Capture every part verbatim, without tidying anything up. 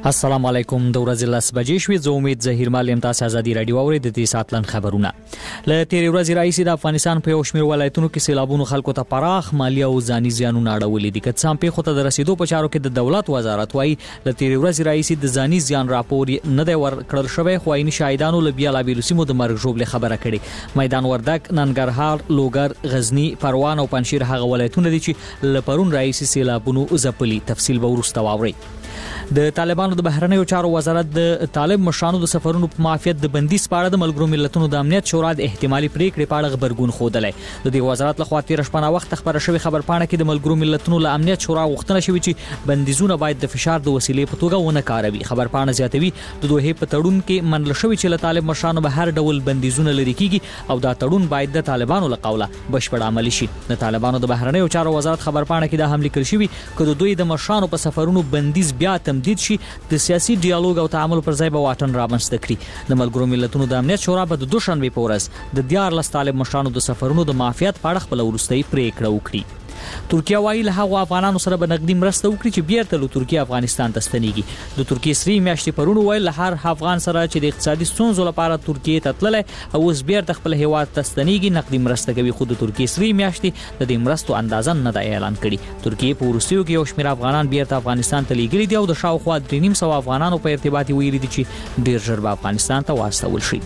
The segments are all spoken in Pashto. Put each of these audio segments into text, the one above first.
السلام علیکم. د ورځې لس بجې شوې. زه امید ظهیر مال یم. تاسو ازادي رادیو اورئ. د دې ساتلن خبرونه له تیرې ورځې راځي د افغانستان په یو شمېر ولایتونو کې سیلابونو خلکو ته پراخ مالی او ځاني زیانونه اړولي دي. که څه هم پیښو ته د رسیدو په چارو کې د دولت وزارت وایي له تیرې ورځې راځي د ځاني زیان راپور نه دی ورکړل شوی، خو عیني شاهدانو له بېلابېلو سیمو د مرګ ژوبلې خبره کړې. میدان وردګ، ننګرهار، لوګر، غزني، پروان او پنجشیر هغه ولایتونه دي چې له پرون راځي سیلابونو ځپلي. تفصیل به وروسته واورئ. د طالبانو د بهرنیو چارو وزارت د طالب مشرانو د سفرونو په معافیت د بندیز په اړه د ملګرو ملتونو د امنیت شورا د احتمالي پریکړې په اړه غبرګون ښودلی. د دې وزارت لخوا تیر شپه وخت خبره شوې خبرپاڼه کې د ملګرو ملتونو له امنیت شورا غوښتنه شوې چې بندیزونه باید د فشار د وسیلې په توګه ونه کاروي. خبرپاڼه زیاتوي د دوه په تړون کې منل شوی چې له طالب مشرانو به هر ډول بندیزونه لري کیږي او دا تړون باید د طالبانو له قوله بشپړ عملي شي. د طالبانو د بهرنیو چارو وزارت خبرپاڼه کې دا هم لیکل شوی چې دوی د مشرانو په سفرونو بندیز بیا تمدید شي، د سیاسي ډیالوګ او تعامل پر ځای به واټن رامنځته کړي. د ملګرو ملتونو د امنیت شورا به د دوشنبه په ورځ د دیارلس طالب مشرانو د سفرونو د معافیت په اړه خپل وروستۍ پریکړه وکړي. ترکیه وايي له هغو افغانانو سره به نقدي مرسته وکړي چې بیرته له ترکیه افغانستان ته ستنېږي. د ترکیه سری میاشتې پرون ویل له هر افغان سره چې د اقتصادي ستونزو لپاره ترکیه ته تللی او اوس بیرته خپل هیواد ته ستنېږي نقدي مرسته کوي، خو د ترکیه سری میاشتې د دې مرستو اندازه نه ده اعلان کړي. ترکیه په وروستیو کې یو شمېر افغانان بیرته افغانستان ته لیږلي دي او د شاوخوا درې نیم سوه افغانانو په ارتباط ویلي دي چې ډېر ژر به افغانستان ته واستول شي.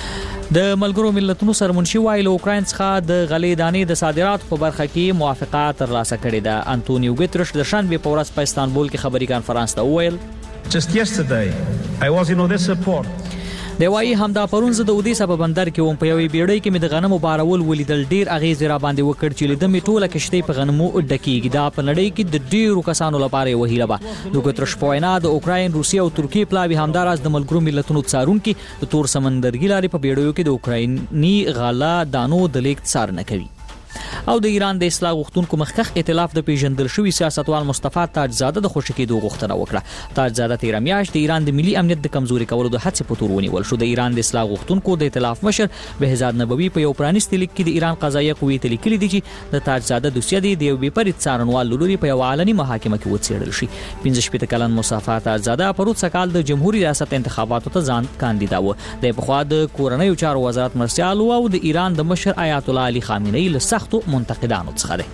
د ملګرو ملتونو سرمنشي وايي له اوکراین څخه د غلې دانې د صادراتو په برخه کې موافقه ترلاسه کړې ده. انټونیو ګوتریش د شنبې په ورځ په استانبول کې خبري کانفرنس ته وویل Just yesterday I was in Odessa port. دی وايي همدا پرون زه د اودیسا په بندر کې وم، په یوې بیړۍ کې مې د غنمو بارول ولیدل. ډیر اغیز را باندې وکړ چې لیدم ټوله کشتۍ په غنمو ډکیږي. دا په نړۍ کې د ډیرو کسانو لپاره یو هیله ده. د ګوتریش په وینا د اوکراین، روسیه او ترکیه پلاوي همداراز د ملګرو ملتونو څارونکي د تور سمندرګي لارې په بیړیو کې د اوکرایني غله دانو د لیږد څارنه کوي. او د ایران د اصلاح غوښتونکو مخکخ ائتلاف د پیژندل شوی سیاستوال مصطفی تاجزاده د خوشی کېدو غوښتنه وکړه. تاجزاده تیر میاشت د ایران د ملي امنیت د کمزوري کولو د هڅې په تور ونیول شو. د ایران د اصلاح غوښتونکو د ائتلاف مشر بهزاد نبوي په یو پرانیستي لیک کې د ایران قضایه قوې ته لیکلي دي چې د تاجزاده دوسیه د یو بېپرید څارنوال لوري په یو علني محاکمه کې وڅېړل شي. پنځه شپېته کلن مصطفی تاجزاده پروت سکال د جمهوریت ریاست انتخاباتو ته ځان کاندیدا و. د پخوا د کورنیو چارو وزارت مرستیال او د ایران د مشر آیت الله علي خامنه‌ای له سختو منتقدانو څخه دی.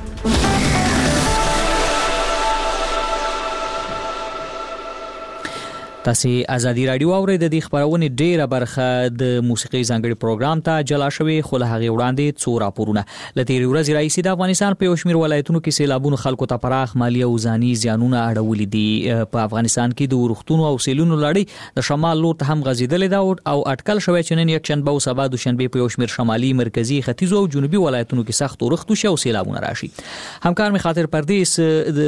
تاسو ازادي رادیو اورئ. د دې خبرونه ډیره برخه د موسیقي ځانګړي پروګرام ته جلا شوی، خو له هغه وړاندې څو راپورونه. ل تیرې ورځې راځي د افغانستان په یو شمېر ولایتونو کې سیلابونو خلکو ته پراخ مالی او ځاني زیانونه اړولي دي. په افغانستان کې د ورښتونو او سیلونو لړۍ د شمال لور ته هم غځېدلې ده او اټکل شوی چې نن یکشنبه او سبا دوشنبه په یو شمېر شمالي، مرکزي، ختیځو او جنوبي ولایتونو کې سخت ورښت وشي او سیلابونه راشي. همکار می خاطر پردیس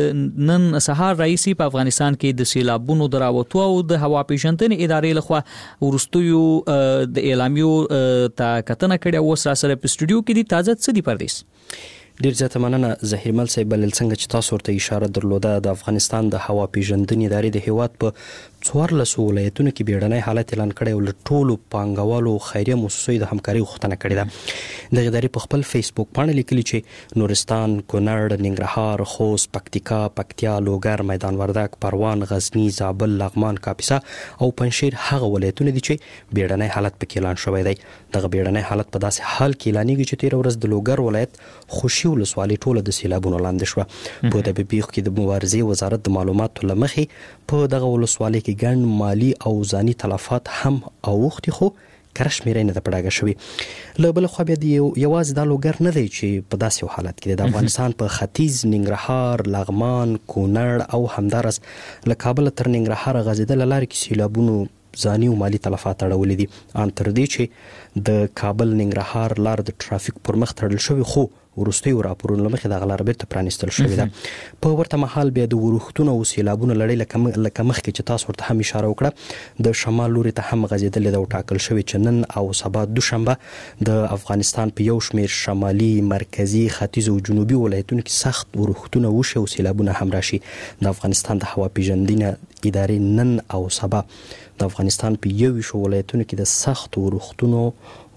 نن سهار رئیسي په افغانستان کې د سیلابونو دراوتو او د هوا پیژندنې ادارې لخوا ورستیو د اعلامیو ته کتنه کړې. اوس را سره په سټوډیو کې دي. تازه څه دي پردیس؟ ډیر زیاته مننه زهیر مل صاحب. بلل څنګه چې تاسو ورته اشاره درلوده، د افغانستان د هوا پیژندنې ادارې د هیواد په څوارلس ولایتونو کې بیړنی حالت اعلان کړی او له ټولو پانګوالو خیریه مؤسسو د همکاري غوښتنه کړې ده. د ادارې په خپل فیسبوک باندې لیکلي چې نورستان، کونړ، ننګرهار، خوست، پکتیکا، پکتیا، لوګر، میدان وردګ، پروان، غزنی، زابل، لغمان، کاپیسا او پنجشیر هغه ولایتونه دي چې بیړنی حالت پکې اعلان شوی دی. دغه بیړنی حالت په داسې حال کې اعلانېږي چې تیر ورځ د لوګر ولایت خوشي ولسوالۍ ټوله د سیلابونو لاندې شوه. په دې پیښو کې د مبارزې وزارت د معلوماتو له مخې په دغه ولسوالۍ کې ګڼ مالی او ځاني تلفات هم اوښتي، خو کره شمېرې نه ده په ډاګه شوې. له بل خوا بیا د یوازې دا لوګر نه دی چې په داسې یو حالت کې دی. د افغانستان په ختیځ، ننګرهار، لغمان، کونړ او همدارس له کابل تر ننګرهار غځېدله لارې کې سیلابونو ځاني او مالی تلفات اړولي دي. ان تر دې چې د کابل ننګرهار لار د ټرافیک پر مخ تړل شوی، خو وروستیو راپورونو له مخې دغه لار بیرته پرانیستل شوې ده. په ورته مهال بیا د ورښتونو او سیلابونو لړۍ لکه مخکې چې تاسو ورته هم اشاره وکړه د شمال لوري ته هم غځېدلې ده او ټاکل شوې چې نن او سبا دوشنبه د افغانستان په یو شمېر شمالي، مرکزي، ختیځ او جنوبي ولایتونو کې سخت ورښتونه وشي او سیلابونه هم راشي. د افغانستان د هوا پیژندنې ادارې نن او سبا د افغانستان په یو ویشو ولایتونو کې د سخت ورښتونو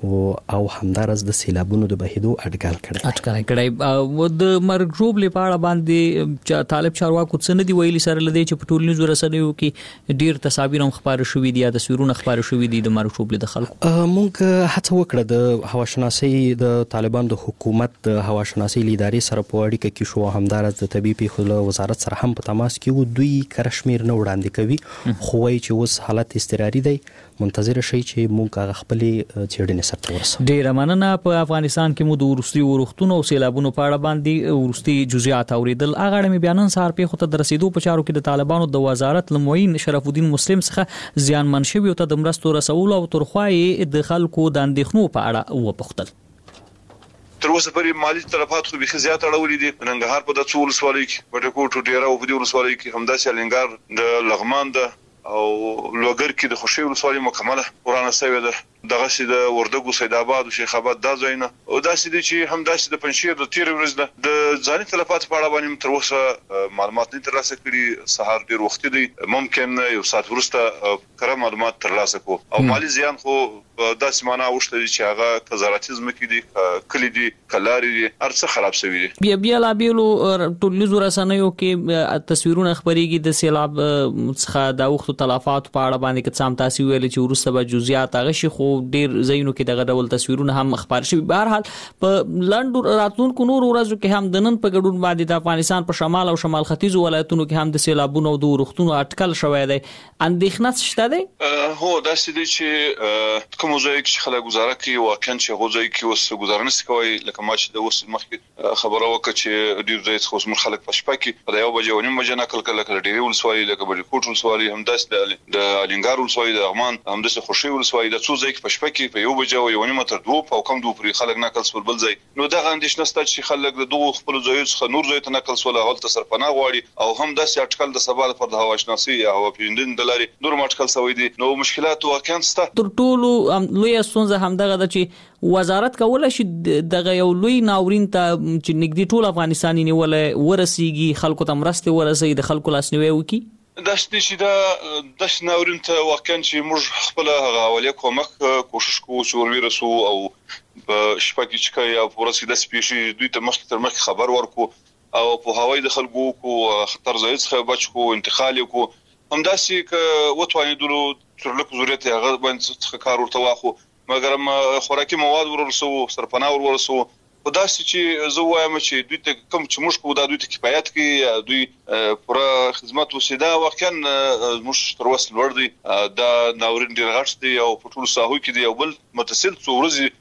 او همدارس د سیلابونو د بهیدو اټکل کړی اټکل کړی و د مرګ ژوبل په اړه باندې طالب چارواکو څه نه دی ویلي سره لدی چې په ټولنیزو رسنیو کې ډیر تصاویر هم خبر شوې دي یا تصویرونه خبر شوې دي د مرګ ژوبل د خلکو. مونږ هڅه وکړه د هواشناسي د طالبان د حکومت د هواشناسي ادارې سره په اړیکه کې شو، همدارس د طبي پیښو له وزارت سره هم په تماس کې وو. دوی کرشمیر نه وړاندې کوي خو وايي چې اوس حالت استقراري دی، منتظر شي چې مونږ خپل چېړنې سره ورسو. ډیر مننه. په افغانستان کې مو د ورستي ورختونو او سیلابونو په اړه باندې ورستي جزئیات اوریدل. هغه اړه بیانن سار په خو ته رسیدو په چارو کې د طالبانو د وزارت لموین شرف الدین مسلم څخه زیان منشوي او ته د مرستو رسول او ترخوای د خلکو د اندېښنو په اړه وپوښتل. تر اوسه پرې مالی تلفات خو به زیات اړولې دي. ننګرهار په د څو ولسوالۍ کې بټکوټ ډیره او په دې ولسوالۍ کې همداسې الینګار د لغمان د او لوګر کې د خوشي ولسوالۍ مکمله ورانه شوې ده. دغه سي د وردګو سید آباد او شیخ آباد دا ځایونه او داسې دي چې همداسې د پنځیر د تیر ورځ د ځاني تلفات په اړه باندې تر اوسه معلومات نه ترلاسه کړي. سهار ډیر وخت دی، ممکن یو ساعت وروسته کره معلومات ترلاسه کو او مالی زیان خو داسې معنا وشته چې هغه کزاراتیزم کې دي، کلی دي، کلاري دي، ارڅ خراب شوی دي. بیا بیا لا بیلو ټولنیزو رسنیو کې تصویرونه خبريږي د سیلاب څخه د وخت تلفات په اړه باندې که څام تاسو ویل چې ورسته به جزئیات هغه شي خو ډیر زینو کې دغه ډول تصویرونه هم خبر شوي. بهر حال په لندن راتلونکو نور ورځو کې هم د نن په ګډون باندې د افغانستان په شمال او شمال ختیځو ولایتونو کې هم د سیلابونو او د ورختونو اټکل شوی دی. اندېښنه شته دی؟ هو داسې دي چې کوم ځای کې خلک گزاره کوي واقعا چې غوځي کې اوس گزاره نشي کوي. لکه ما چې د اوس مخکې خبره وکړه چې ډیر ځای څخه اوس خلک په شپه کې په یو بجې ونیم بجې نقل کړل کله ډیری ولسوالۍ لکه بټکوټ ولسوالۍ همداسې د الینګار ولسوالۍ د لغمان همداسې خوشي ولسوالۍ د څو ځای کې په شپه کې په یو بجې او یو نیم تر دوه په کم دوه پرې خلک نقل سول بل ځای. نو دغه اندېښنه ستاسو چې خلک د دوه خپل ځایو څخه نور ځای ته نقل سول هغه ته سرپناه غواړي او هم داسې اټکل د سبا لپاره د هواشناسي یا هوا پیژندنې د لارې نور اټکل سوی دي. نو مشکلات واقعا شته. تر ټولو لوی ستونزه همدغه ده چې وزارت کولای شي دغه یو لوی ناورین ته چې نګدي ټول افغانستاني نیولې ورسیږي، خلکو ته مرسته ورسي، د خلکو لاسنیوي وکړي. داسې چې دا د ناورین ته واقعا چې موږ خپل هغه اولیا کومک کوشش کوو چې ورورسو او په شپه کې چې یا ورسې د سپیشي دوی ته مخکې تر مخکې خبر ورکو او په هوای د خلکو کو خطر ځای څخه بچو انتقال کو همداسې ک وټوانیدلو تر لکه ضرورت هغه باندې څخه کار ورته واخو مګر خوراکي مواد ورسو سرپناه ورسو په داسې چې زه وایم چې دوی ته کوم چې موږ کو دا دوی ته کفایت کوي، دوی پوره خدمت وسیده واقعا موږ تر وسه لوړ دي. دا ناورین ډیر غټ دی او په ټول ساحو کې دی او بل متصل څو ورځې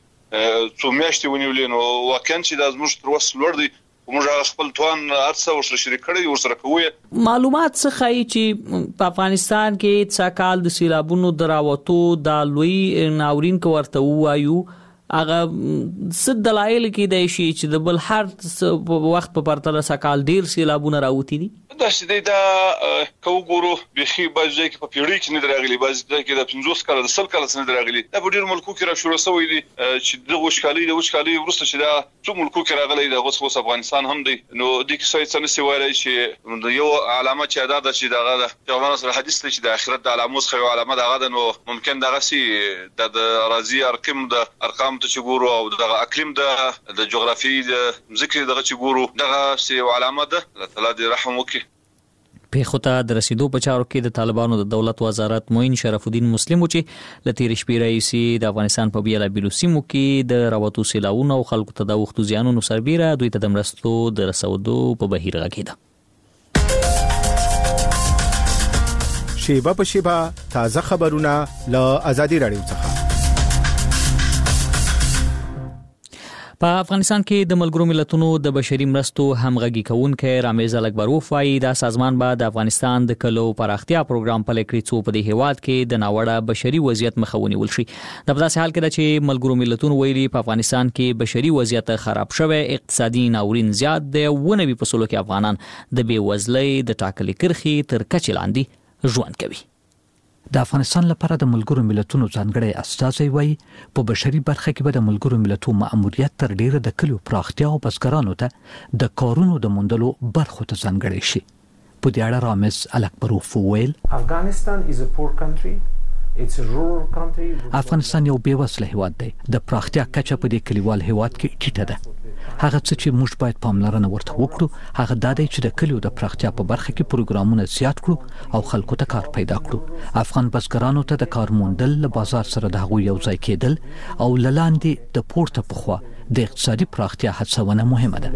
څو میاشتې ونیولې. نو واقعا چې دا موږ تر وسه لوړ دي موږ خپل توان ارڅه ورسره شریک کړی ورسره کوی. معلومات څه ښایي چې په افغانستان کې څا کال د سیلابونو دراوتو د لوی ناورین کو ورته وایو هغه څه دلایل کې دی چې د بل هر وخت په پرتله څا کال ډیر سیلابونه راوتی دي؟ داسې دی دا کو ګورو بخي بازي کې په پیړۍ کې نه دراغلي، بازي کې د پنځوس کال د سل کال څخه دراغلي. دا په ډیر ملکو کې را شروع شوی دي چې د وښکالي د وښکالي ورسته چې دا څو ملکو کې راغلي د غوښ افغانستان هم دی. نو د کیسې څنګه سی وایي چې یو علامه چې ادا ده چې دغه د پیغمبر سره حدیث دی چې د آخرت د علامو څخه یو علامه دغه ده. نو ممکن دغه سي د راضي ارقام د ارقام ته چې ګورو او دغه اقلیم د د جغرافي د ذکر دغه چې ګورو دغه سي علامه ده. الله تعالی دې رحم وکړي. په خطه د رسیدو په چارو کې د طالبانو د دولت وزارت موین شرف الدین مسلم چې لتیر شپې رئیسي د افغانستان په بیلا بیلو سیمو کې د راوتو سیلاونو او خلکو ته د وختو زیانونو سربیره دوی ته د مرستو د رسودو په بهیر غږیده. شیبه په شیبه تازه خبرونه له آزادي رادیو څخه. په افغانستان کې د ملګرو ملتونو د بشري مرستو همغږي کوونکې رامیز الکبروف وايي دا سازمان به د افغانستان د کلو پراختیا پروګرام پلي کړي څو په دې هیواد کې د ناوړه بشري وضعیت مخه ونیول شي. د داسې حال کې ده چې ملګرو ملتونو ویلي په افغانستان کې بشري وضعیت خراب شوی، اقتصادي ناورین زیات دی او نوي فصلو کې افغانان د بیوزلۍ د ټاکلې کرښې تر کچې لاندې ژوند کوي. د افغانستان لپاره د ملګرو ملتونو ځانګړی استازی وایي په بشري برخه کې به د ملګرو ملتونو مأموریت تر ډیره د کلیو پراختیا او بزګرانو ته د کارونو د موندلو برخو ته ځانګړی شي. په دې اړه رامز الکبروف ویل Afghanistan is a poor country افغانستان یو بیوسله هیواد دی. د پراختیا کچه په دې کلیوال هیواد کې ټیټه ده. هغه څه چې موږ باید پاملرنه ورته وکړو هغه دا دی چې د کلیو د پراختیا په برخه کې پروګرامونه زیات کړو او خلکو ته کار پیدا کړو. افغان بزګرانو ته د کار موندل، له بازار سره د هغوی یو ځای کېدل او له لاندې د پورته پخوا د اقتصادي پراختیا هڅونه مهمه ده.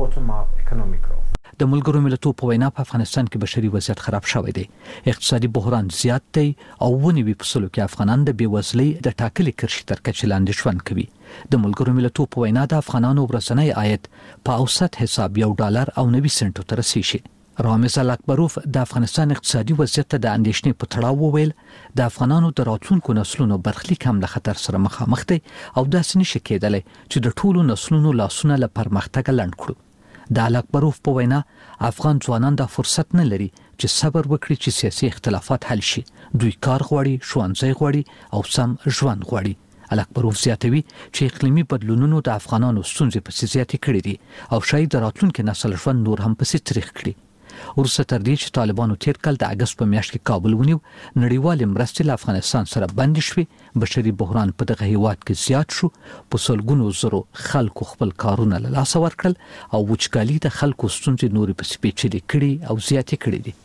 د ملګرو ملتونو په وینا په افغانستان کې بشري وضعیت خراب شوی دی. اقتصادي بحران زیات دی او ونیوي په سلو کې افغانان د بیوزلۍ د ټاکلي کرښې تر کچې لاندې ژوند کوي. د ملګرو ملتونو په وینا د افغانانو ورځنی عاید په اوسط حساب یو ډالر او نوي سنټو ته رسیږي. رامز الاکبروف د افغانستان اقتصادي وضعیت ته د اندېښنې په تړاو وویل د افغانانو د راتلونکو نسلونو برخلیک هم له خطر سره مخامخ دی او داسې نشي کېدلی چې د ټولو نسلونو لاسونه له پرمختګه لنډ کړو. د الاکبروف په وینا افغان ځوانان دا فرصت نه لري چې صبر وکړي چې سیاسي اختلافات حل شي. دوی کار غواړي، ښوونځی غواړي او سم ژوند غواړي. الاکبروف زیاتوي چې اقلیمي بدلونونو د افغانانو ستونزې پسې زیاتې کړې دي او شاید د راتلونکي نسل ژوند نور هم پسې تریخ کړي. وروسته تر دې چې طالبانو تیر کال د اګست په میاشت کې کابل ونیو، نړیوالې مرستې له افغانستان سره بندې شوې. بشري بحران په دغه هیواد کې زیات شو. په سلګونو زرو خلکو خپل کارونه له لاسه ورکړل او وچکالي د خلکو ستونزې نورې پسې پیچلې کړي او زیاتې کړي دي.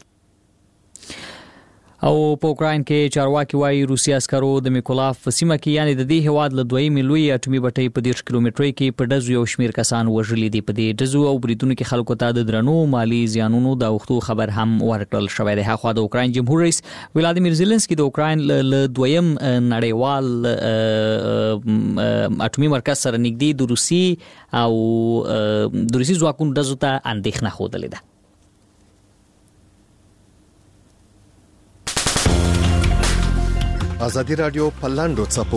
او په اوکراین کې چارواکي وايي روسي عسکرو د میکولاف په سیمه کې یعنی د دې هواد له دویمې لوی اټومي بټۍ په دېرش کیلومترۍ کې په ډزو یو شمیر کسان وژلي دي. په دې ډزو او بریدونو کې خلکو ته د درنو مالی زیانونو د اوښتو خبر هم ورکړل شوی دی. هاخوا د اوکراین جمهور رئیس ولادیمیر زيلنسکي د اوکراین له دویم نړیوال اټومي مرکز سره نږدې د روسي او د روسي ځواکونو ډزو ته اندېښنه ښودلې ده. ازادي رادیو پر لاندو څپو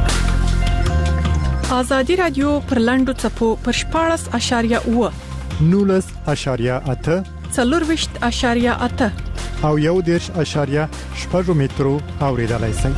ازادي رادیو پر لاندو څپو پر شپاړس اشاریه اوه نولس اشاریه اته څلورويشت اشاریه اته او یو دیرش اشاریه شپږ مترو اوریدلای شئ.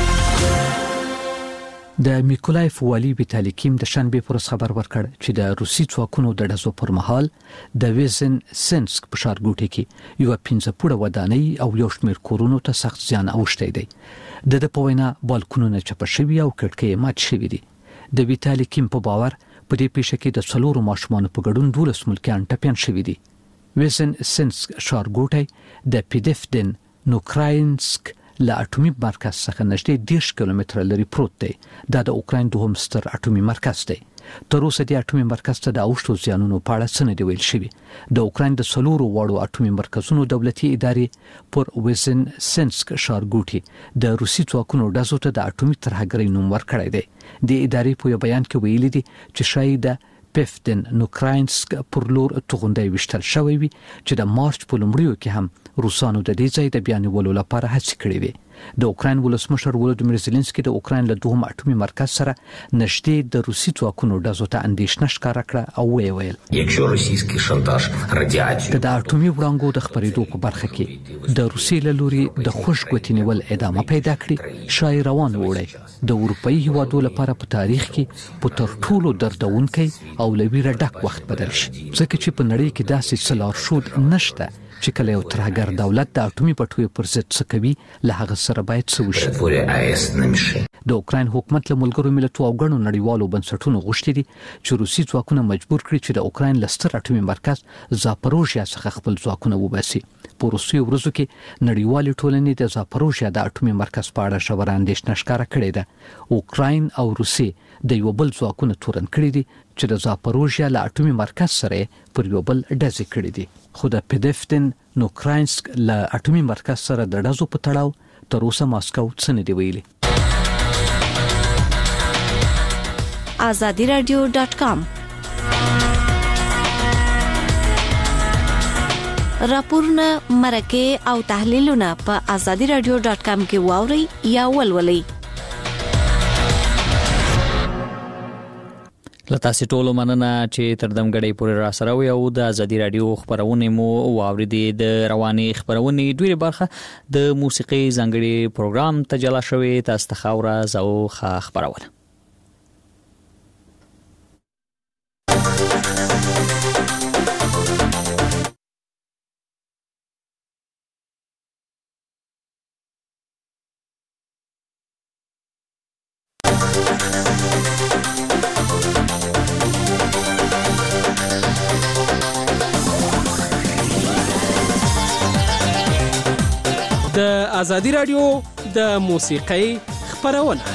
د میکولایف والی ویتالی کیم د شنبه پرس خبر ورکړ چې د روسي ځواکونو د ډزو پر مهال د ویزن سنسک په ښارګوټي کې یو پنځه پوړه ودانۍ او یو شمېر کورونو ته سخت زیان اوښتی دی. د د په وینا بالکونونه چپه شوي او کړکۍ مات شوي دي. د ویتالی کیم په باور په دې پیښه کې د څلورو ماشومانو په ګډون دولس ملکیان ټپیان شوي دي. ویزن سنسک ښارګوټی د پیدفدن نوکراینسک له اټومي مرکز څخه نږدې دیرش کیلومتره لري پروت دی. دا د اوکراین دوهم ستر اټومي مرکز دی. تر اوسه د اټومي مرکز ته د اوښتو زیانونو په اړه څه نه دی ویل شوي. د اوکراین د څلورو وړو اټومي مرکزونو دولتي ادارې پر ویزن سنسک ښارګوټي د روسي ځواکونو ډزو ته د اټومي ترهګرۍ نوم ورکړی دی. د ادارې په یو بیان کې ویلي دي چې شاید پیفدن نوکراینسک پر لور توغندۍ وشتل شوی وي چې د مارچ په لومړیو کې هم روسانو د دې ځای د بیانولو لپاره هڅې کړې وي. د اوکراین ولسمشر ولادیمیر زيلنسکي د اوکراین له دوهم اټومي مرکز سره نږدې د روسي ځواکونو ډزو ته اندېښنه ښکاره کړه او ویل چې د اټومي وړانګو د خپرېدو په برخه کې د روسي له لوري د خوش ګوتې نیول ادامه پیدا کړي، شاید روان وړي د اروپאי هیوادو لپاره په تاریخ کې په تر ټولو دردونکي او لویره ډک وخت بدل شي. ځکه چې په نړۍ کې داسې څه لارښود نشته چې کله یو ترهګر دولت د اټومي پټیو پر ضد څه کوي له هغه سره باید څه وشي. د اوکراین حکومت له ملګرو ملتونو او ګڼو نړیوالو بنسټونو غوښتي دي چې روسي ځواکونه مجبور کړي چې د اوکراین له ستر اټومي مرکز زاپروژیا څخه خپل ځواکونه وباسي. په وروستیو ورځو کې نړیوالې ټولنې د زاپروژیا د اټومي مرکز په اړه ژوره اندېښنه ښکاره کړې ده. اوکراین او روسي د یو بل ځواکونه تورن کړي دي چې د زاپروژیا له اټومي مرکز سره پر یو بل ډزې کړې دي. خو د پیدفدن نوکراینسک له اټومي مرکز سره د ډزو په تړاو تر اوسه ماسکو څه نه دی ویلي. azadi radio dot com راپورونه، مرکه او تحلیلونه په azadi radio dot com کې واوري یا ولولئ. لتاسې ټولو مننه چې تر دمګړې پورې را سره وي او د ازادي رادیو خبرونه مو واوریدي. د رواني خبرونه ډیره برخه د موسیقي ځانګړي پروګرام ته جلا شوی. تاسو ته خبره زو خبرونه ازادي راډیو د موسیقۍ خپرونه.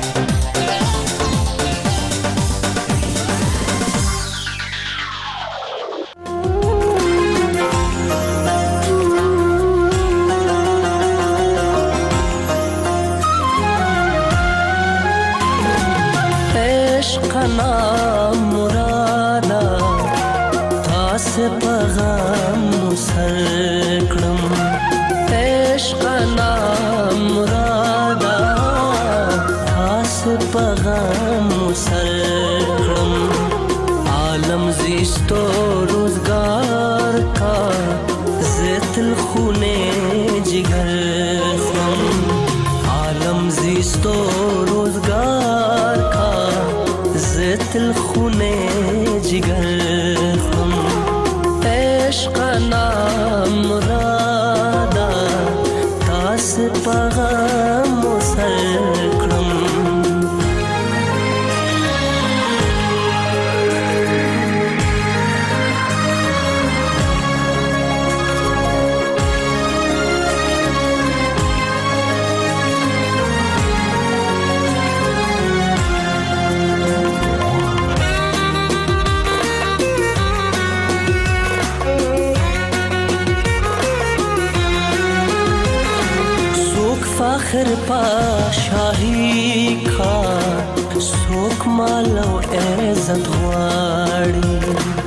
فخر پا شاهی کا سوک مال او عزت غواړي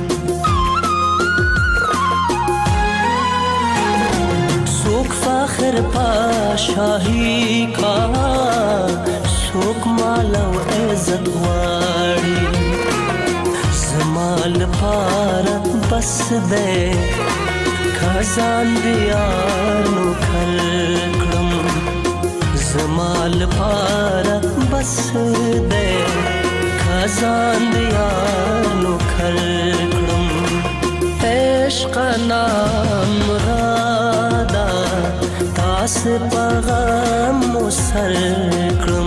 سوک فخر پا شاهی کا سوک مال او عزت غواړي زمال پار بس دے خزان دیانو کل زمال پارا بس دے خزان دیانو کھرکڑم عشق نام رادا تاس پغام مسرکڑم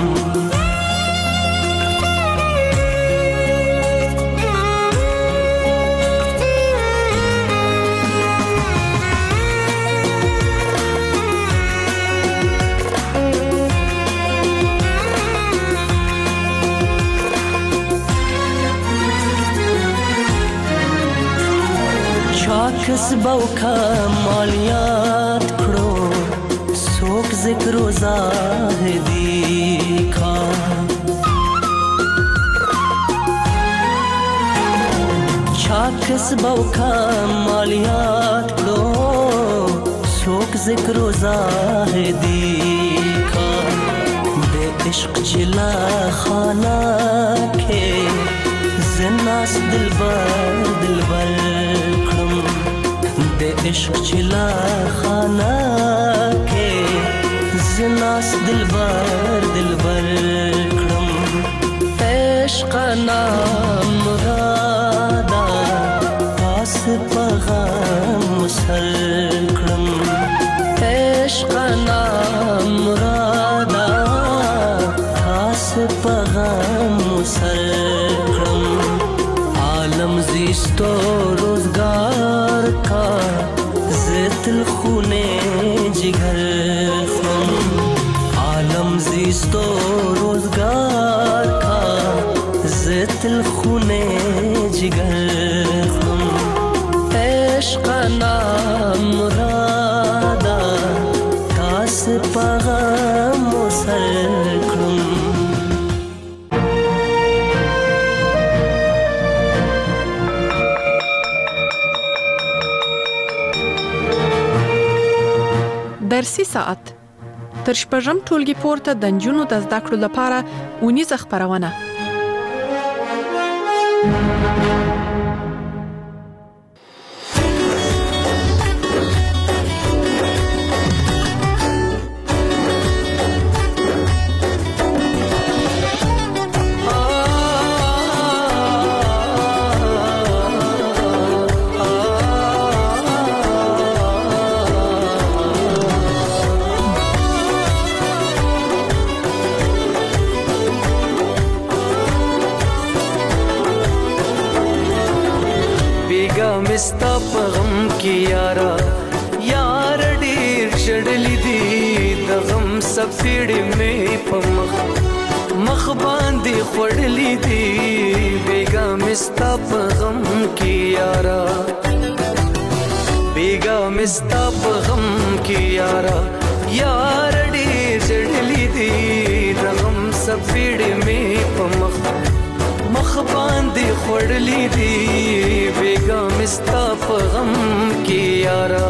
کسبو کا مالیات کھڑو سوک ذکر و زاہدی کا چھا کسبو کا مالیات کھڑو سوک ذکر و زاہدی کا بے عشق چلا خانہ کے زناس دلبر دلبر دے عشق چلا خانہ کے زناس دلبر دلبر کرم عشق نام مرادا پاس پغام مسر کرم عشق نام مرادا پاس پغام مسر کرم عالم زیستو روزگار کا زیتل خونے جگر خم عالم زیستو روزگار کا زیتل خونے جگر خم عشق نام مرادا تاس پغام مسر کرم درسي ساعت تر شپږم ټولګي پورته د نجونو د زده کړو لپاره اونیزه خپرونه ستا په غم کې یارا یار ډېر چړلې دي سپېړې مې په مخ مخ باندې خوړلې دي بیګا مې ستا په غم کې یارا بیګا مې ستا په غم کې یارا یار ډېر ژړلې دي د غم سپېړې مې په مخ مخ باندې خوړلې دي بیګا مې ستا په غم کې یارا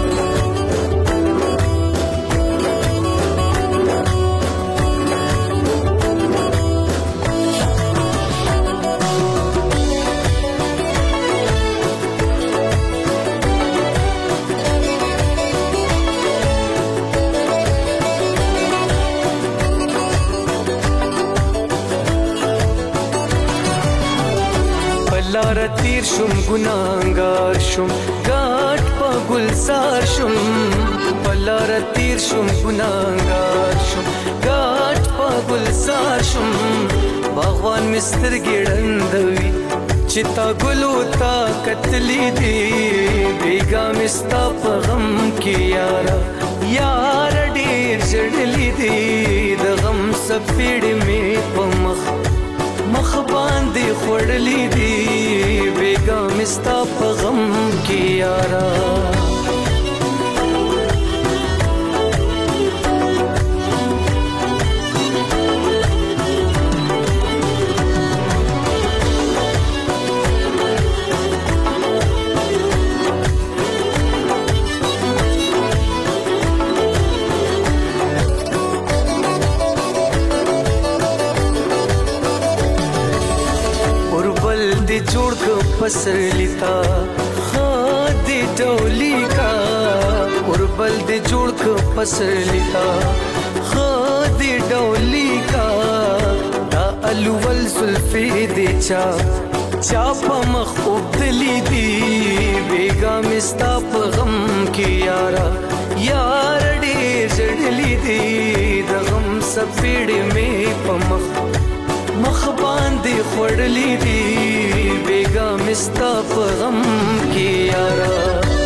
لار تیر شم ګناهګار شم ګاټ په ګلزار شم لار تیر شم ګناهګار شم ګاټ په ګلزار شم باغوان مستر ګړندوي چې تا ګلو تا کتلې دي بیګا مستا په غم کې یارا یار ډېر ژړلې دي د غم سپېړې مې په مخ مخ باندې خوړلې دي بیګا مستا په غم کې یارا جوړ کو پسر لیتا خادي ډولي کا اور بل دې جوړ کو پسر لیتا خادي ډولي کا دا الول زلفي دې چا چا په مخ وبدلې دي بیګا مستا په غم کې یارا یار ډېر ژړلې دي د غم سپېړې مې په مخ مخ باندې خوړلې دي بیګا مستا په غم کې یارا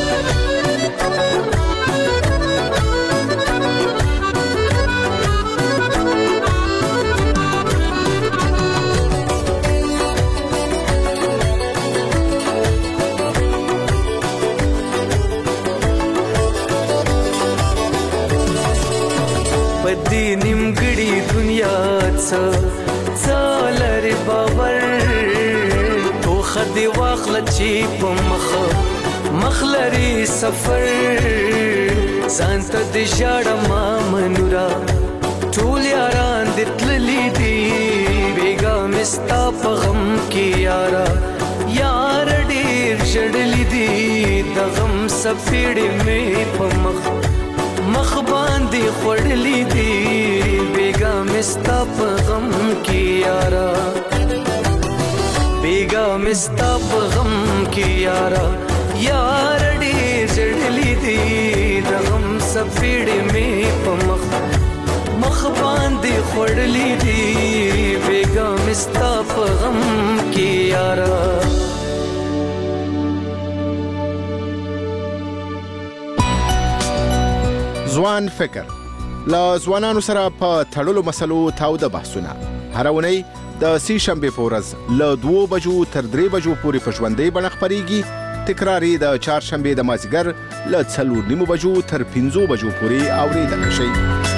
پدې نیمګړې دنیا څه څالر باور تو خدي واخل چی په مخ مخلري سفر سانت د شړما منورا ټول یاران د تللی دي بیګا مستا په غم کې یارا یار ډېر ژړلې دي د غم سپېړې مې په مخ مخ باندې خوړلې دي بیګا مستا په غم کې یارا بیګا مستا په غم کې یارا یار ډېر ژړلې دي د غم سپېړې مې په مخ مخ باندې خوړلې دي بیګا مستا په غم کې یارا ځوان فکر لا ځوانانو سره په تړلو مسلو تاوده بحثونه هر اونۍ د سې شنبې په ورځ له دوو بجو تر درې بجو پورې په ژوندۍ بڼه خپرېږي تکراري د چهارشنبې د مازدیګر له څلور نیمو بجو تر پنځو بجو پورې اورېدلی شئ.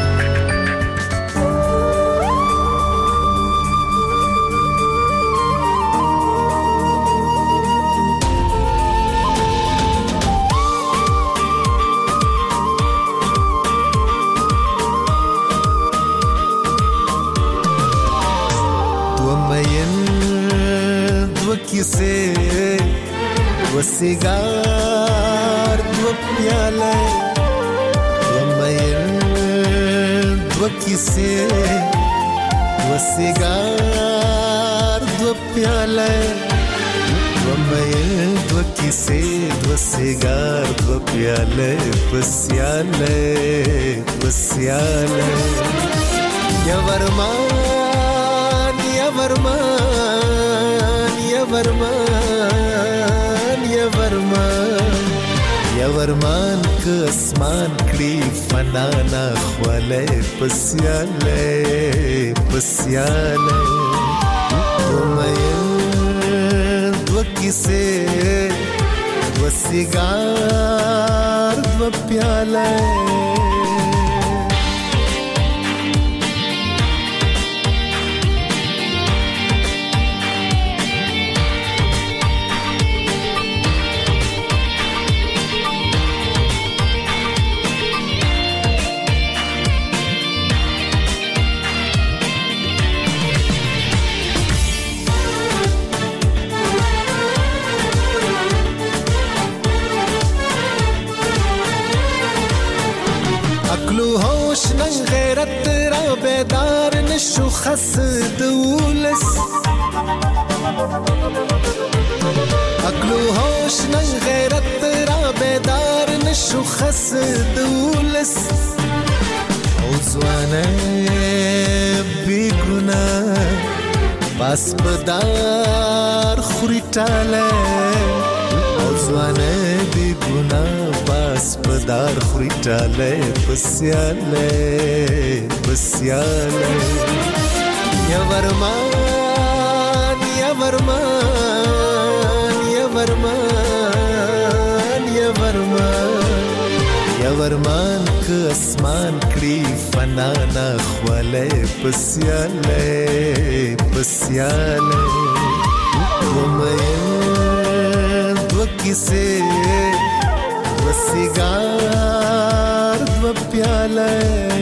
किसे वो सिगार दो प्याले वो मयन दो किसे वो सिगार दो प्याले वो मयन दो किसे दो सिगार दो प्याले बस्याले बस्याले या वरमान या वरमान या वरमान या वरमान या ورمان که اسمان کړي فنا نه خولې پسیاله پسیاله دومین دو کیسه دو سیگار دو پیاله غیرت را بیدار نشو خس دولس عقل و هوش نن غیرت را بیدار نشو خس دولس او زوانه بی گناه باس بدار خوری تاله او زوانه بی گناه باس بدار خوری تاله پسیاله پسیاله یا ورمان یا ورمان یا ورمان یا ورمان یا ورمان که اسمان کړي فنا نه خولې پسیاله پسیاله دومین دو کیسه دو سیگار دو پیاله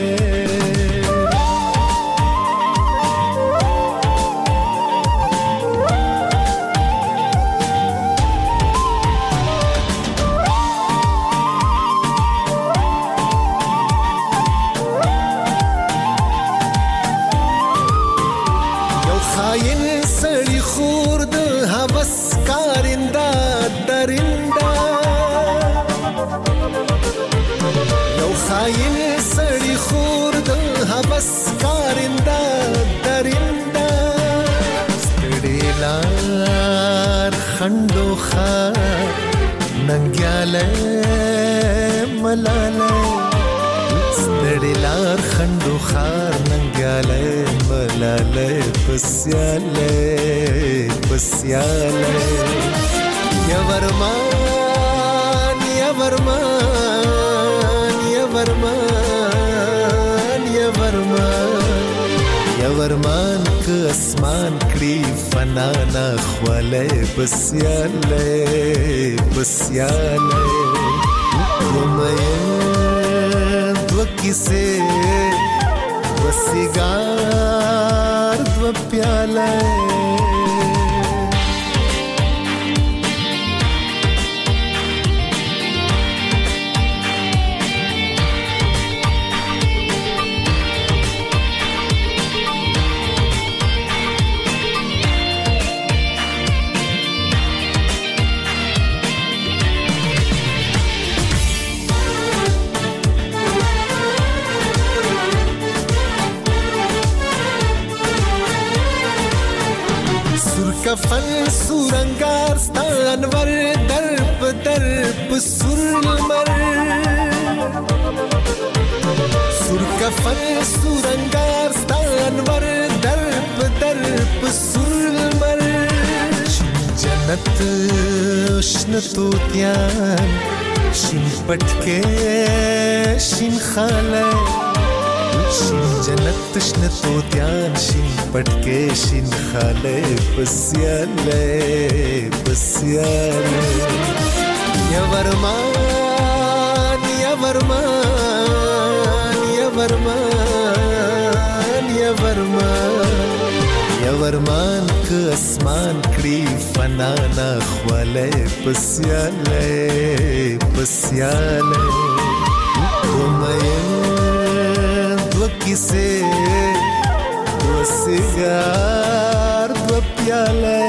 خاين سړی خور د هوس کارنده درنده ستړي لار خندو خار ننګیاله ملاله ستړي لار خندو خار ننګیاله ملاله پسیاله پسیاله یا ورمان یا ورمان ورمان یا ورمان یا ورمان که اسمان کړي فنا نه خولې پسیاله پسیاله دومین دو کیسه دو سیگار دو پیاله کفن سورنگار ستانور درب درب سر المر سور کفن سورنگار ستانور درب درب سر المر شین جنت شن توتیان شین پټکه شین خاله شین جنت شن توتیان شین پټکه شین خاله پسیاله پسیاله یا ورمان یا ورمان یا ورمان یا ورمان یا ورمان که اسمان کړي فنا نه خولې پسیاله پسیاله دومین دو کیسه دو سیگار دو پیاله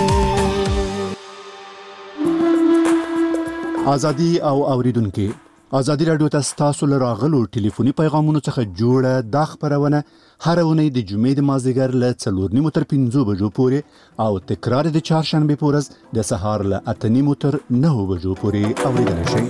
ازادي او اوریدونکو ازادي رادیو ته تاسو له راغلو ټلیفوني پیغامونو څخه جوړه دا خبرونه هر اونۍ د جمعې د مازدیګر له څلور نیمو تر پنځو بجو پورې او تکرار د چهارشنبې په ورځ د سهار له اته نیمو تر نهو بجو پورې اورېدلی شئ.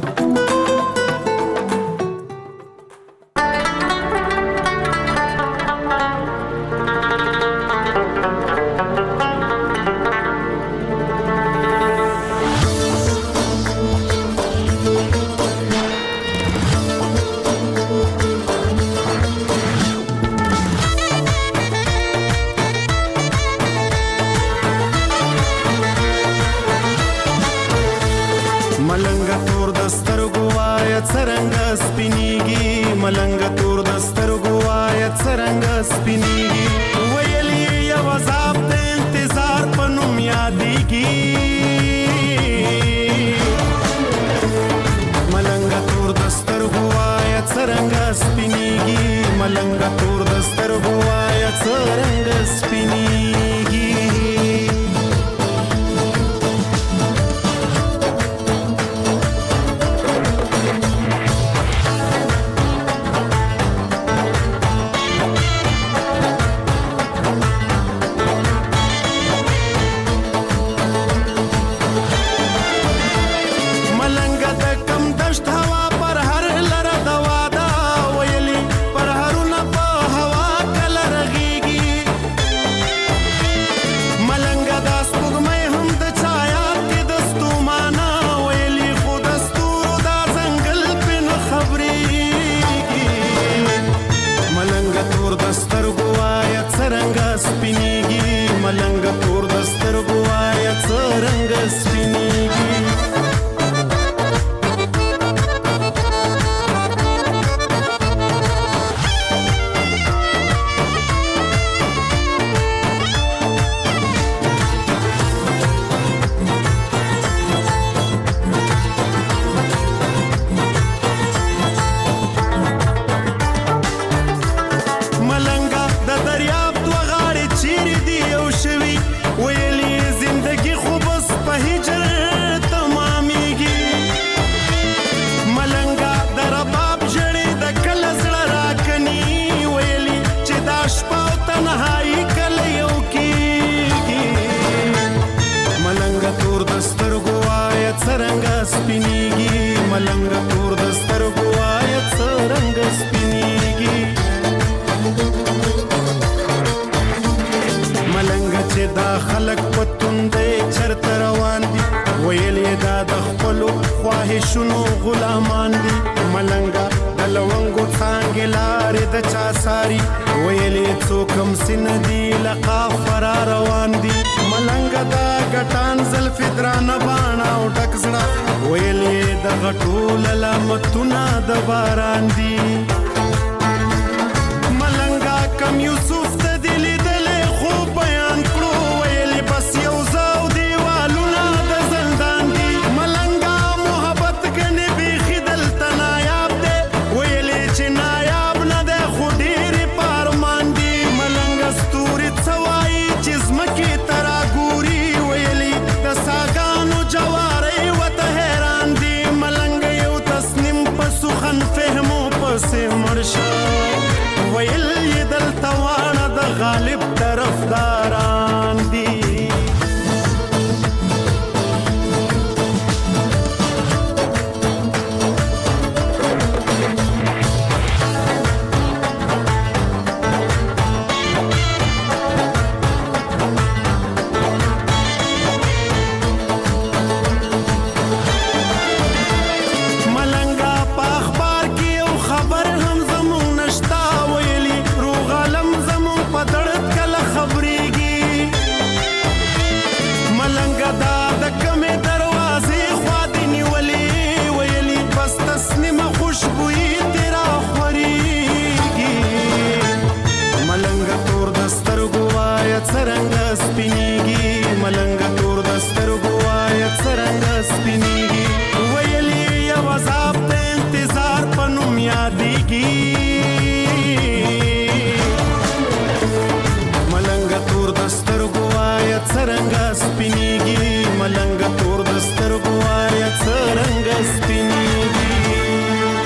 ملنګ تور دستر ګوایا څرنګ سپینیږي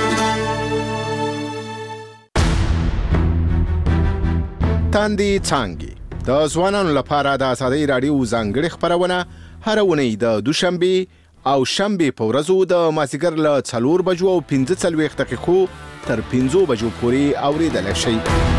لاندې څانګې د ځوانانو لپاره د ازادۍ راډیو ځانګړې خبرونه هر اونۍ د دوشنبه او شنبه په ورځو د مازیګر له څلور بجو او پنځه څلوېښت دقیقو تر پنځو بجو پورې اورېدلی شئ.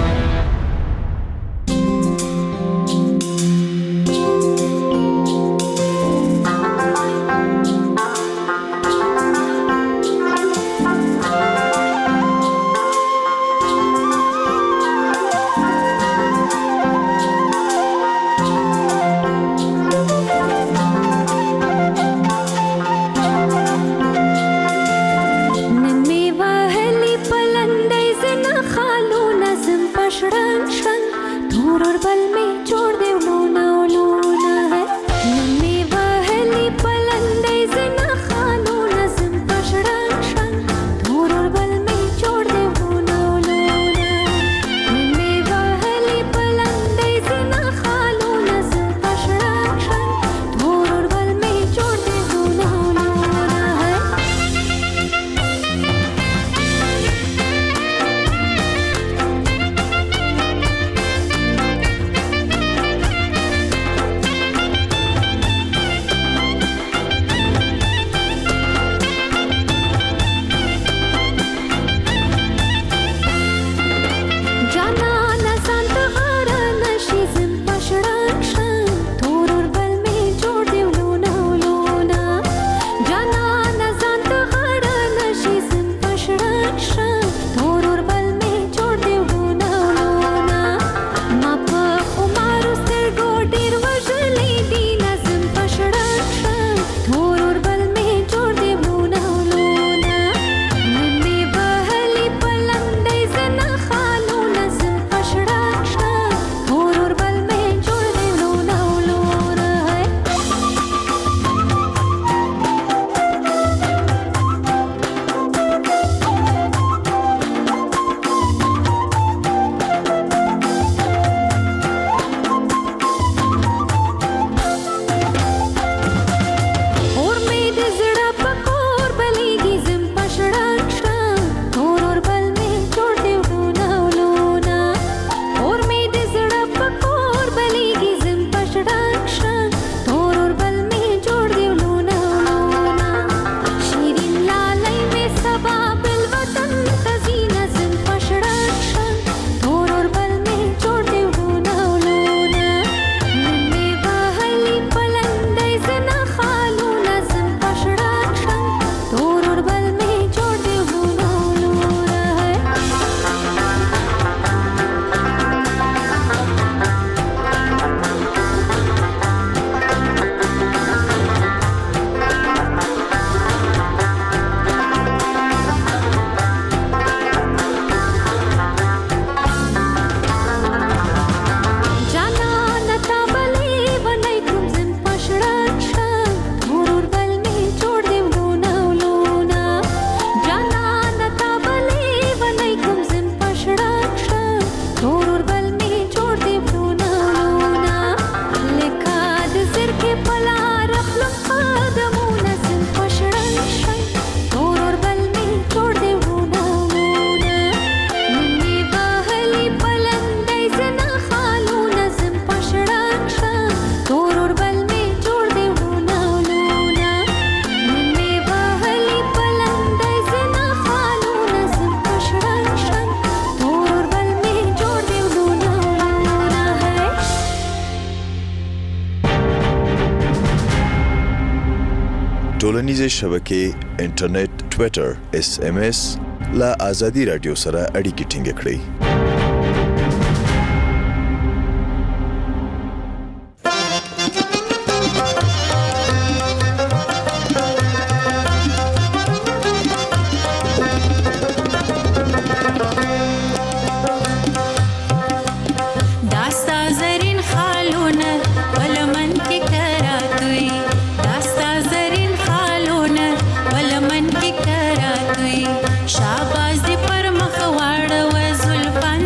ټولنیزې شبکې انټرنیټ ټویټر اس ام اس لا ازادي رادیو سره اړیکې ټینګ کړئ. शाबाश दे पर मखवाड़ व जुल्फान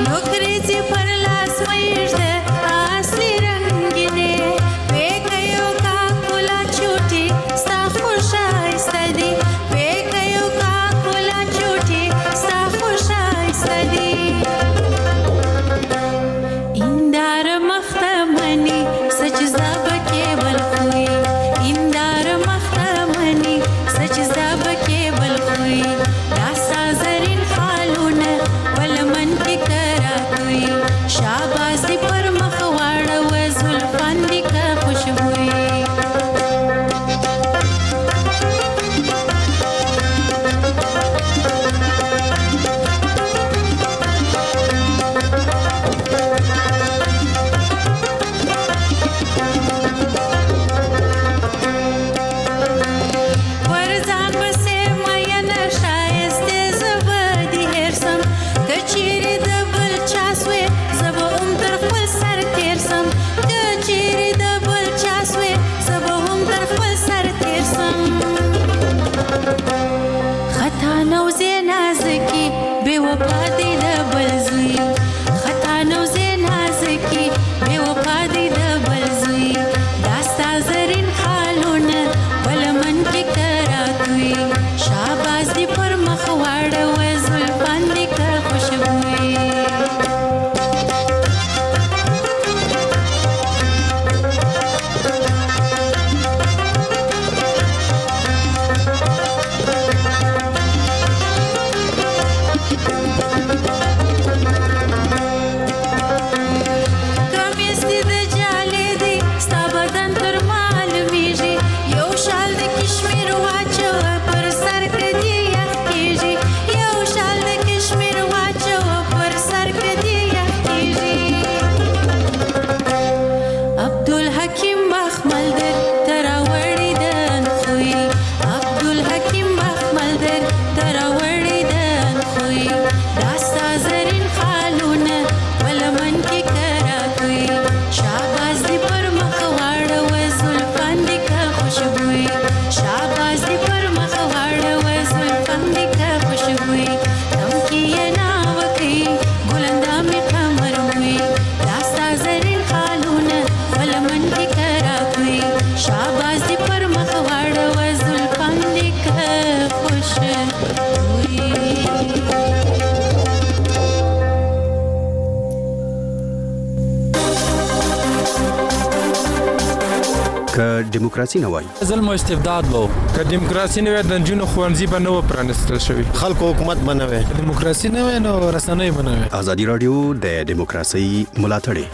که دیموکراسي نه وای ظلم او استبداد وو که دیموکراسي نه وای د جنونو خوانزي به نو پرانستل شوی خلکو حکومت بنوي دیموکراسي نه وای نو رسنۍ بنوي ازادي رادیو د دیموکراسي ملاتړي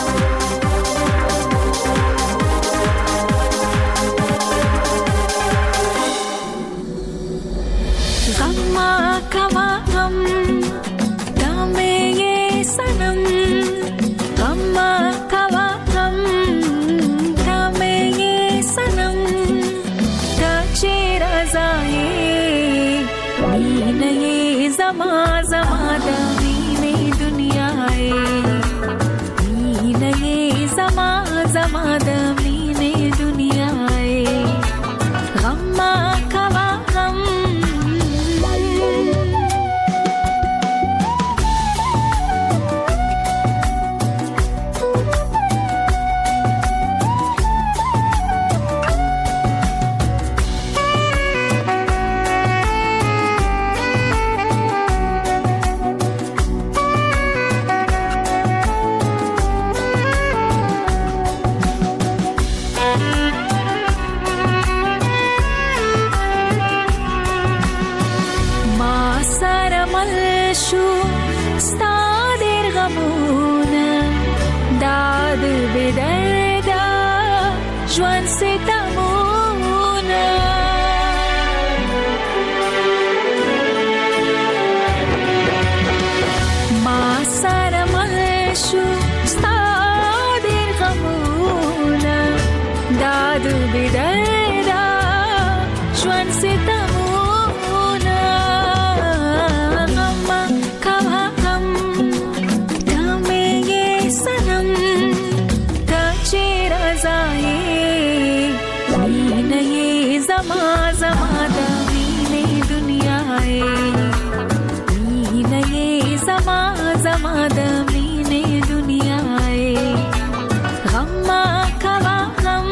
غم کما غم دامه یہ سنم غم کما غم دامه یہ سنم تچیر ازای مین یہ زما زما دین دنیا مین یہ زما زما دین دنیا غم کما غم Zama د مینې دنیا ای غم ما کوا غم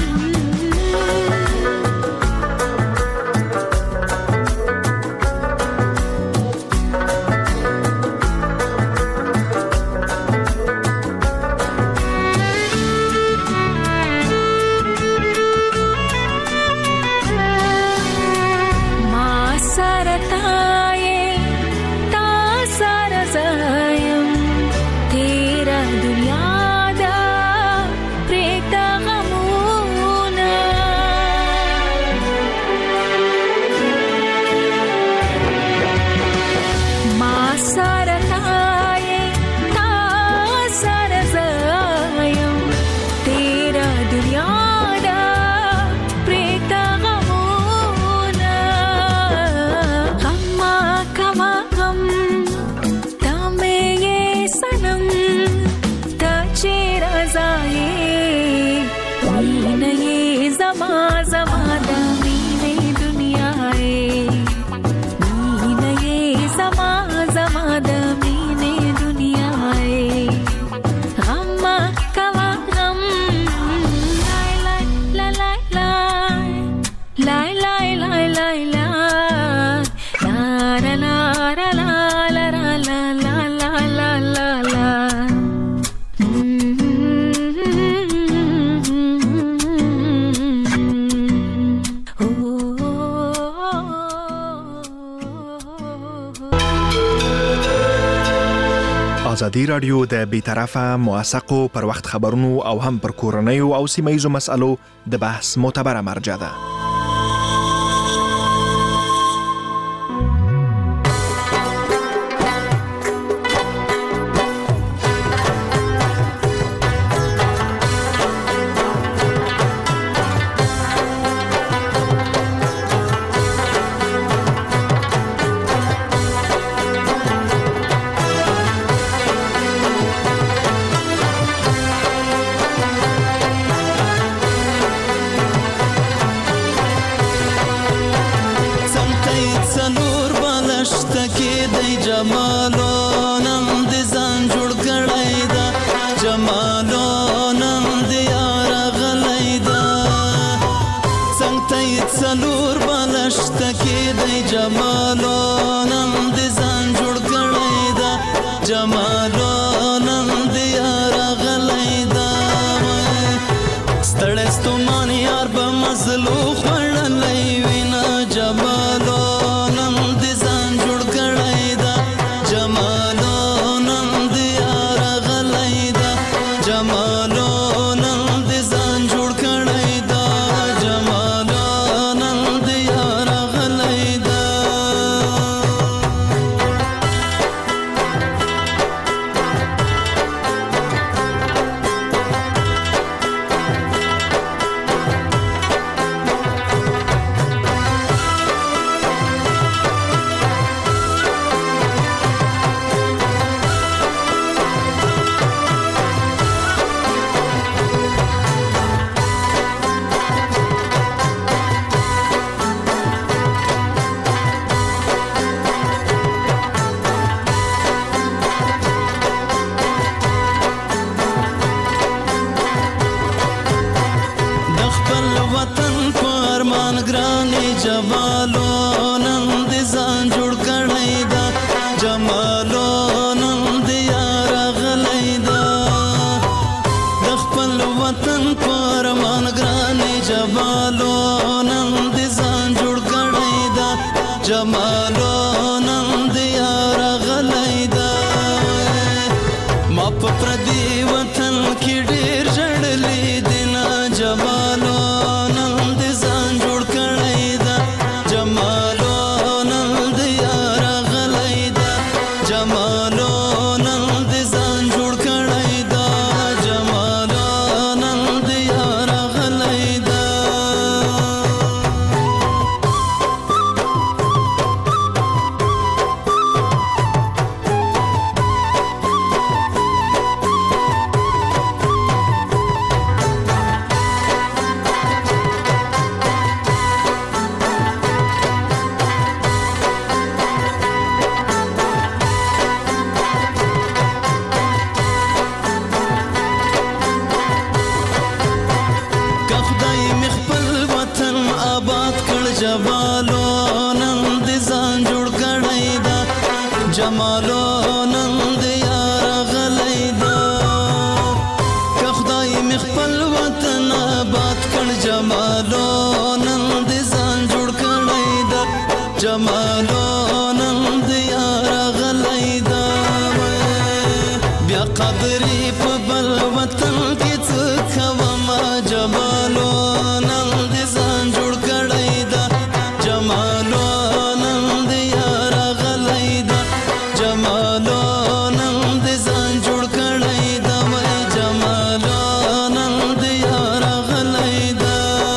ازادي راډیو د بیطرفه موثقو پر وخت خبرونو او هم پر کورنیو او سیمه‌ییزو مسالو د بحث معتبره مرجع ده. خبرې په بل وطن کې څه کومه جمالو نن دې ځان جوړ کړی دا جمالو نن دې یار غلی دا جمالو نن دې ځان جوړ کړی دا وای جمالو نن دې یار غلی دا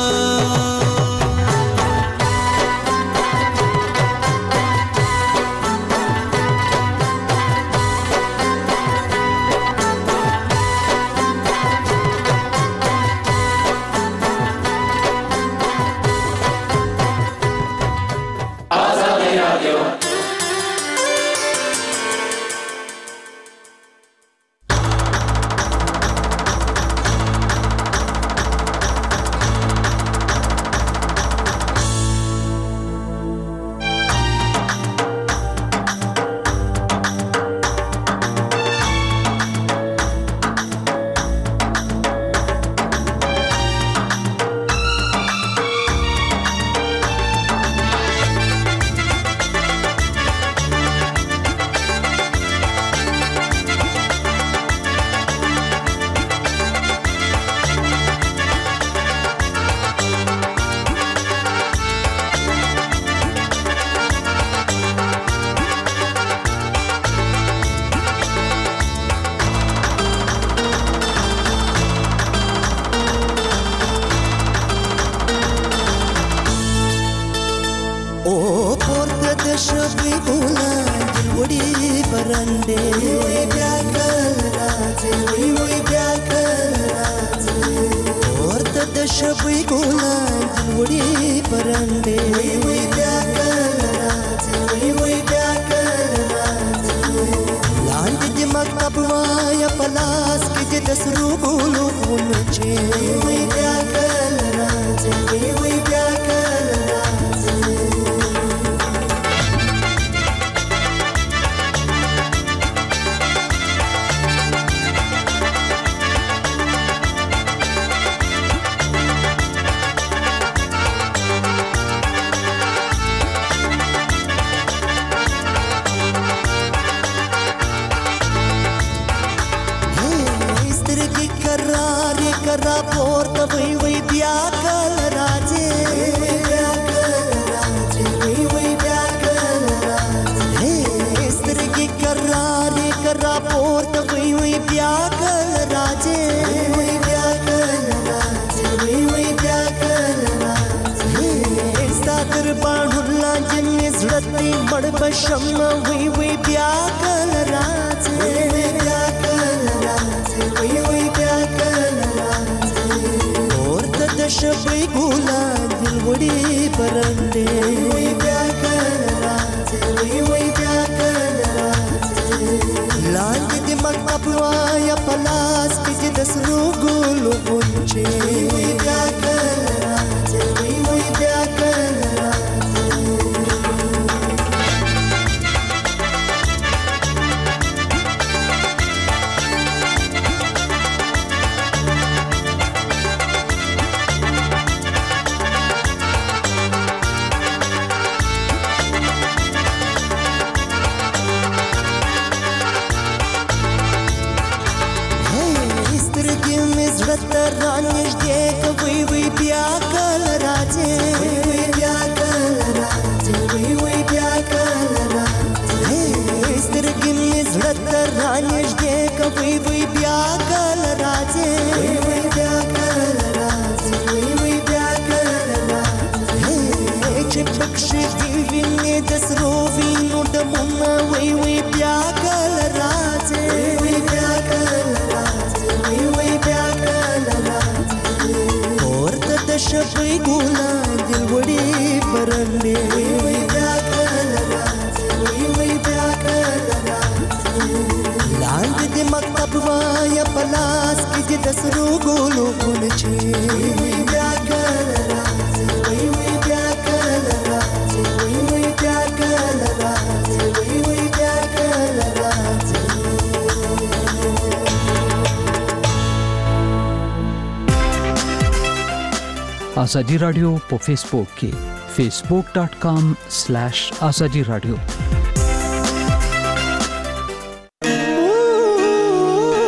آزادی رادیو په فیسبوک کې facebook dot com slash azadi radio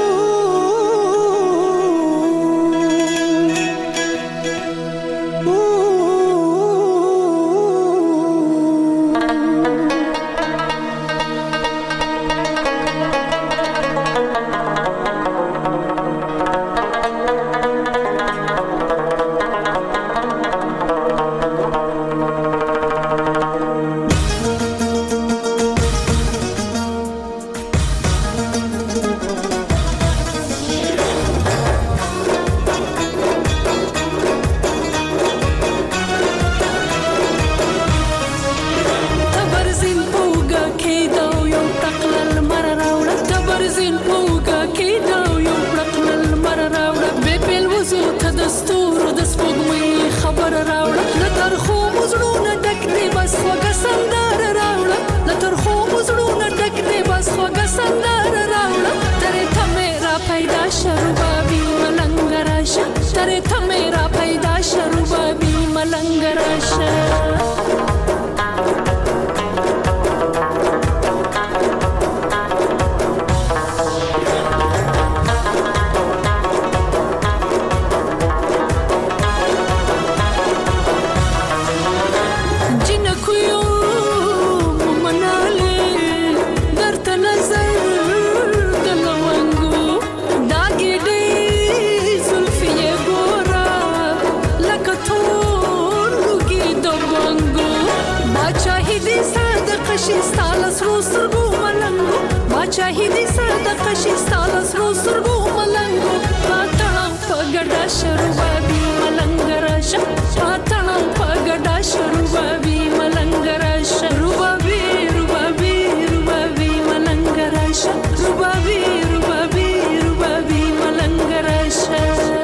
صدقه شي ستاله سرو سترګو ملنګو پاتړم په ګډه شروبابي ملنګ راشه پاتړم په ګډه شروبابي ملنګ راشه روبابي روبابي روبابي ملنګ راشه روبابي روبابي روبابي ملنګ راشه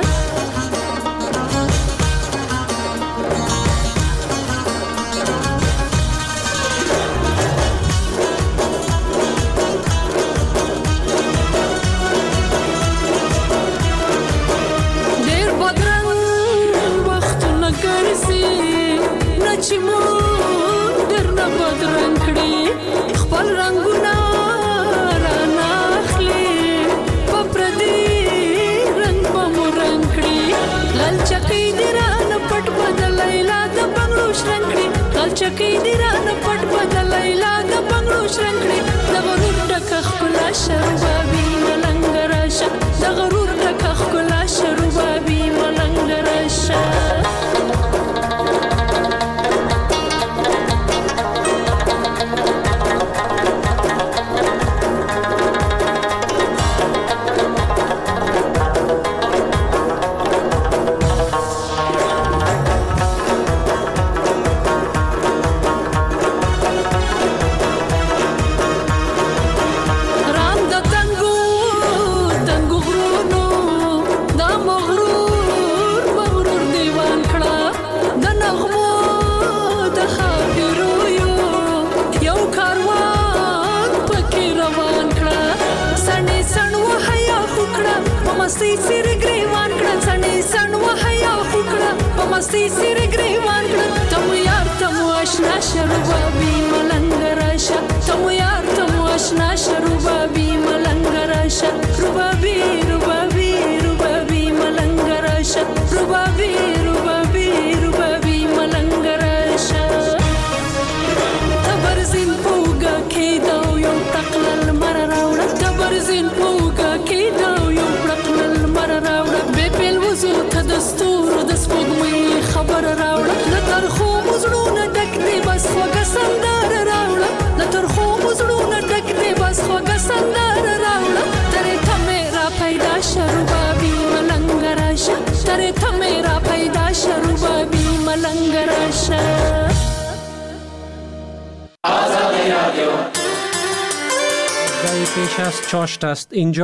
چې مون درنه بدرنګ کړي خپل رنگونه رانه اخلي په پردي رنگ په مو رنګ کړي غلچکې دي رانه پټ بدلای لا د بنگړو شرنګ کړي غلچکې دي رانه پټ بدلای لا د بنگړو شرنګ کړي د غرور ډکه ښکلا شروبابي ملنګ راشه د غرور ډکه ښکلا شروبابي ملنګ راشه مستي سر گریوان کړه سنې سن وحیا وکړه په مستي سر گریوان کړه تم یار تم آشنا شروبابي ملنګ راشه تم یار تم آشنا شروبابي ملنګ راشه روبابي روبابي روبابي ملنګ راشه روبابي روبابي روبابي ملنګ راشه تبرزین پوګه کېدا یو تقلل مر راوړه تبرزین پوګه کېدا یو دستور د سپوږمۍ خبر راوړه د ترخو مزړونه ډک دی بس خوږه سندره راوړه د ترخو مزړونه ډک دی بس خوږه سندره راوړه ترې ته مې را پیدا شروبابي ملنګ راشه ترې ته مې را پیدا شروبابي ملنګ راشه آزادی رادیو. پیش از چاشت است اینجا